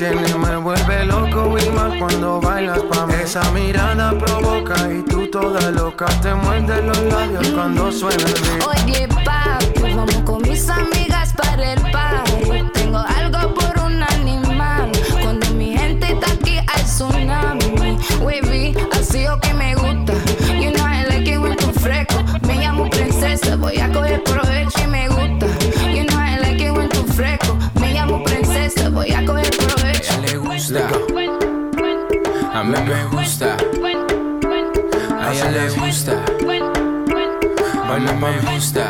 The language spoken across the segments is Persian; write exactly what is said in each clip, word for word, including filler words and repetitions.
tiene y me vuelve loco y más cuando bailas pa' mí. Esa mirada provoca y tú toda loca te muerde los labios cuando suena el beat. Oye papi, vamos con mis amigas para el party. Tengo algo por un animal. Cuando mi gente está aquí hay tsunami. Wavy, así o que me gusta. You know I like it when tú fresco. Me llamo princesa, voy a coger provecho y me gusta. You know I like it when tú fresco. Me llamo princesa, voy a coger provecho. A ella le gusta, a mí me gusta. A ella le gusta, a mí me gusta.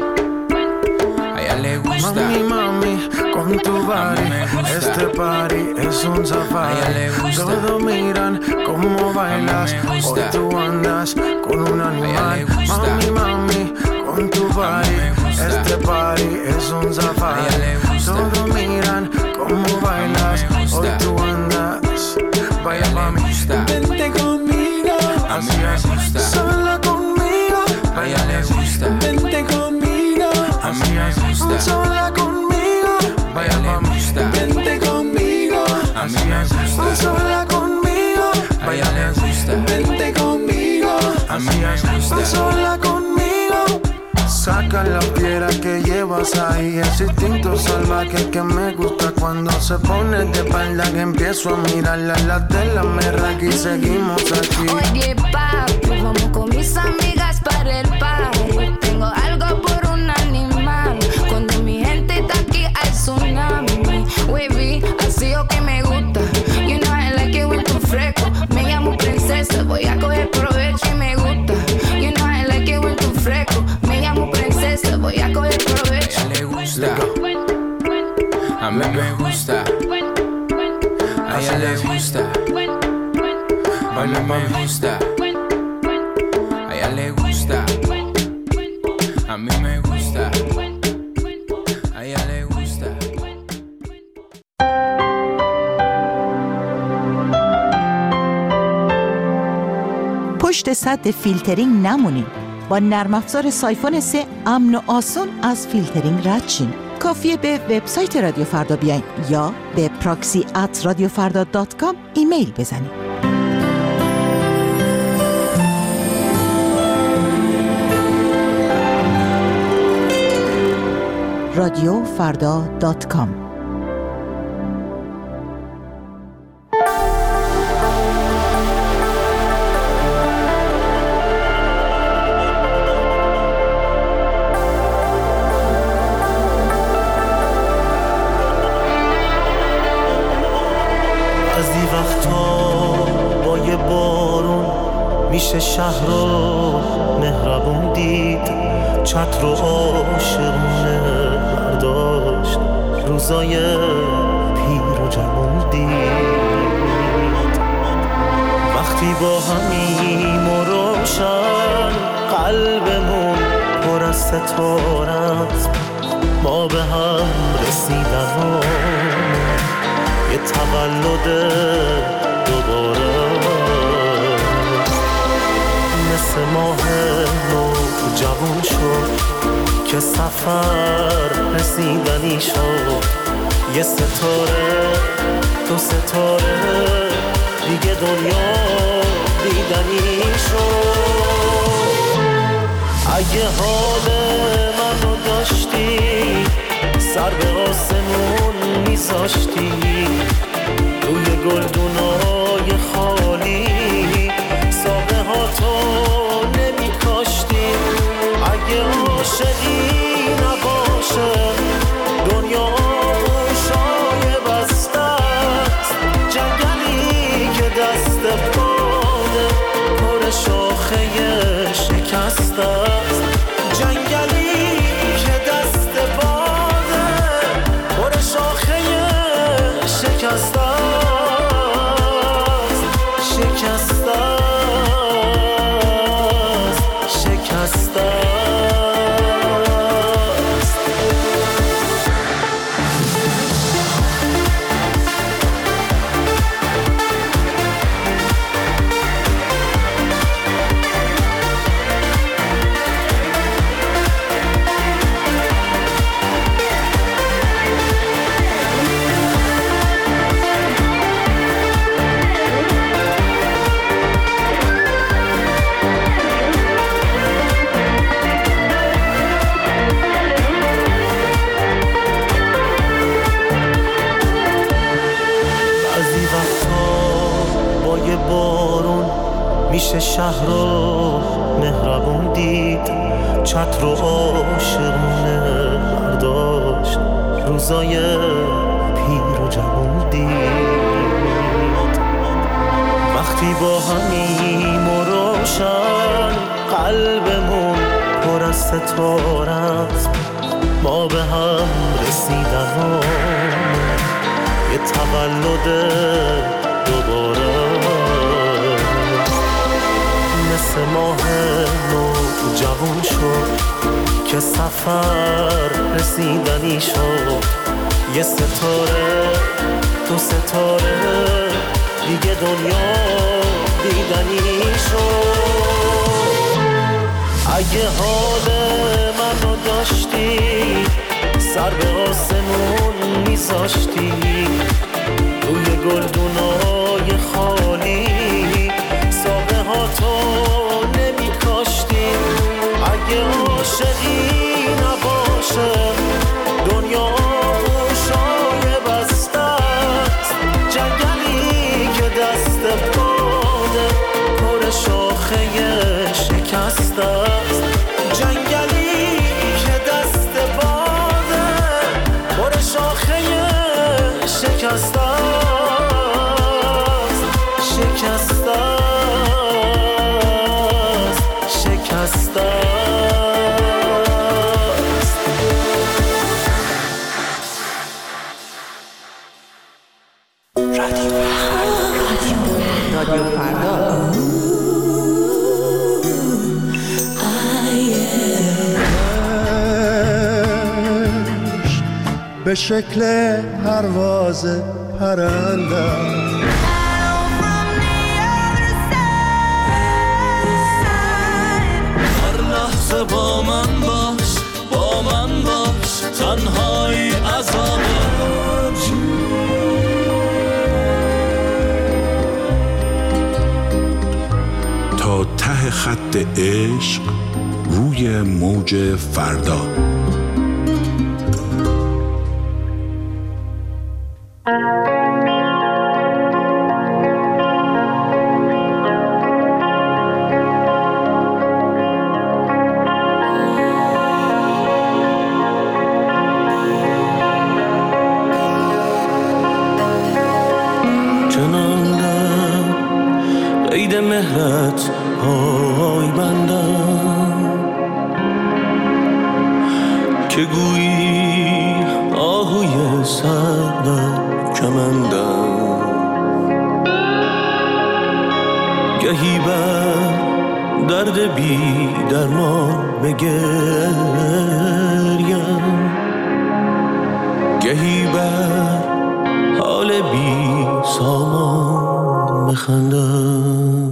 A ella le gusta. Mami, mami, con tu body, este party es un safari. Todos miran cómo bailas, hoy tú andas con un animal. Mami, mami, con tu body, este party es un safari. Todos miran cómo bailas, hoy tú andas. Vaya mami, vente conmigo, así es, sola conmigo. A ella le gusta, vente conmigo, así es, sola conmigo. Vaya mami, vente conmigo, así es, sola conmigo. Vaya le gusta, vente conmigo, así es, sola conmigo. Saca la piedra que llevas ahí, ese instinto salvaje que me gusta cuando se pone de espalda, que empiezo a mirarla, la tela me raca y seguimos aquí. Oye papi, vamos con mis amigas para el party. Tengo algo por un animal. Cuando mi gente está aquí hay tsunami. Wavy, así o que me gusta. You know I like it when tú fresco. Me llamo princesa, voy a coger provecho y me gusta. You know I like it when tú fresco. Me llamo princesa, voy a coger provecho. a ella le gusta, a mí me gusta. A ella le gusta, a mí me gusta. A ella le gusta, a mí me gusta. A ella le gusta. پشت سد فیلترینگ نمونید. با نرم افزار سایفون سه امن و آسون از فیلترینگ رد شین. کافیه به وبسایت رادیو فردا بیاین یا به پراکسی ات رادیو فردا دات کام ایمیل بزنید. رادیو فردا دات کام. میشه شهر رو مهربون دید، چتر رو عاشقونه برداشت، روزای پیر و جوون دید. وقتی با همیم و روشن قلبمون پر از ستاره است، ما به هم رسیدن و یه تولد دوباره مثل ماه نو جوون شد که سفر رسیدنی شد. یه ستاره دو ستاره دیگه دنیا دیدنی شد. اگه حال منو داشتی سر به آسمون میذاشتی، روی گلدونای خالی ساقه ها تو نمی کاشتی. اگه عاشقی نباشه دنیا گوشای بسته است، جنگلی که دست باده پر شاخه شکسته است، جنگلی که دست باده پر شاخه شکسته است، شکسته است، شکسته است. پشت شهر رو مهربون دید، چتر و عاشقونه برداشت، روزای پیر و جوون دید. وقتی با همیم و روشن قلبمون پر از ستاره است، ما به هم رسیدن یه تولد دوباره، مثل ماه نو جوون شد که سفر رسیدنی شد، یه ستاره تو ستاره دیگه دنیا دیدنی شد. اگه حال منو داشتی سر به آسمون میذاشتی، روی گلدونای خالی ساقه ها تو نمی کاشتی. اگه عاشقی نباشه دنیا گوشای بسته است، جنگلی که دست باده پر شاخه شکسته است، جنگلی که دست باده پر شاخه شکسته است، شکسته است، شکسته است. رادیو فردا. به شکل پرواز پرنده هر لحظه با من باش، با من باش، تنهایی عذابه. تا ته خط عشق روی موج فردا. مهرت پای بندم که گویی آهوی سر در کمندم، گهی بر درد بی درمان بگریم، گهی بر حال بی سامان بخندم.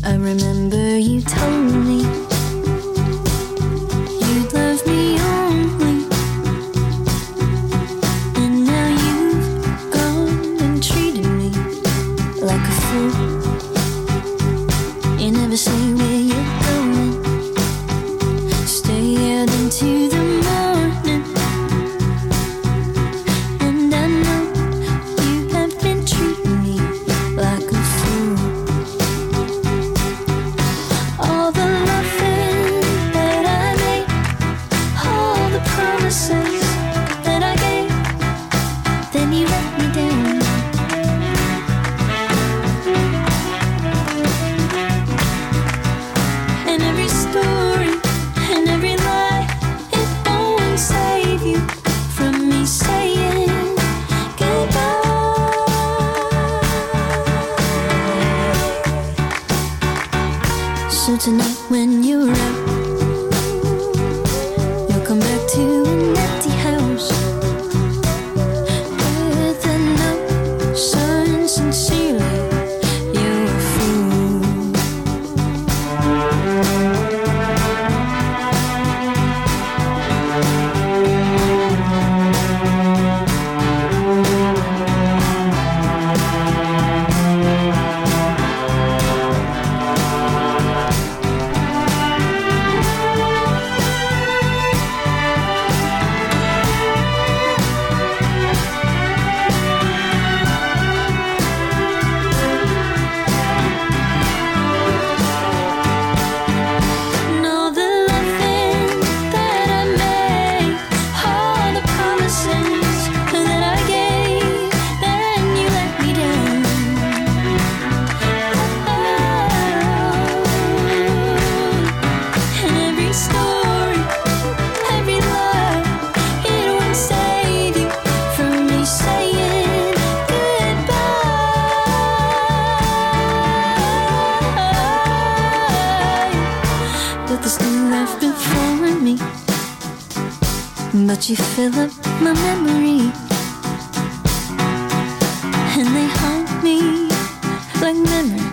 I remember you told me you'd love me only, and now you've gone and treated me like a fool. You never say where you're going, stay out into the morning, and I know you have been treating me like a fool. All the loving that I made, all the promises that I gave, then you let me down. And every story and every lie, it won't save you from me saying goodbye. So tonight when you're out, you'll come back to an empty house with a note signed sincerely, you're a fool. And all the loving that I made, all the promises that I gave, then you let me down. And every story, every lie, it won't save you from me saying goodbye. But there's still life before me, but you fill up my memory, and they haunt me like memories